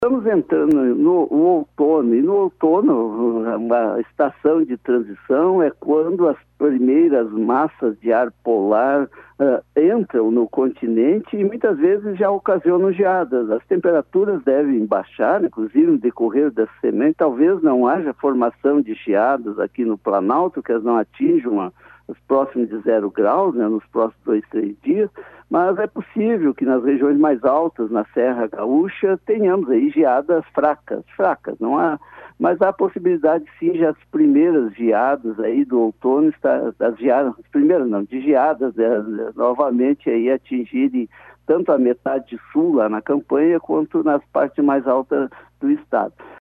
Estamos entrando no outono, e no outono, uma estação de transição é quando as primeiras massas de ar polar entram no continente e muitas vezes já ocasionam geadas. As temperaturas devem baixar, inclusive no decorrer da semana. Talvez não haja formação de geadas aqui no Planalto, que elas não atinjam os próximos de 0 graus, né, nos próximos 2, 3 dias, mas é possível que nas regiões mais altas, na Serra Gaúcha, tenhamos aí geadas fracas, não há, mas há a possibilidade sim de as primeiras geadas aí do outono, de geadas novamente aí atingirem tanto a metade sul lá na campanha, quanto nas partes mais altas do estado.